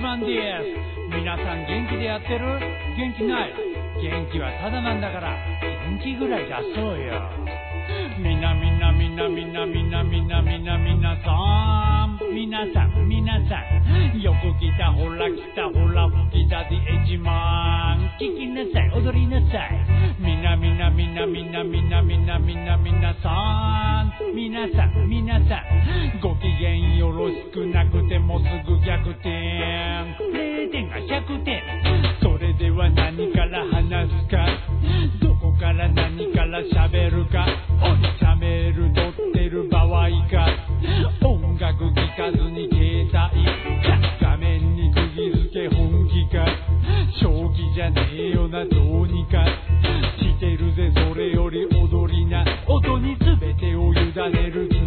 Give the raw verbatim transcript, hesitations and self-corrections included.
マンです。皆さん元気でやってる？元気ない？元気はただなんだから元気ぐらい出そうよ。みなみなみなみなみなみなみなみなさん、みなさんみなさん、よく来たほら来たほら吹き出でエジマン、聞きなさい踊りなさい。みなみなみなみなみなみなみなみなさん、みなさんみなさん、ご機嫌よろしくなくてもすぐ逆転、れいてんがひゃくてん。それでは何から話すか、どこから何から喋るか、おにチャメール撮ってる場合か、音楽聴かずに携帯画面に釘付け本気か、正気じゃねえよなどうにかしてるぜ。それより踊りな音に全てを委ねる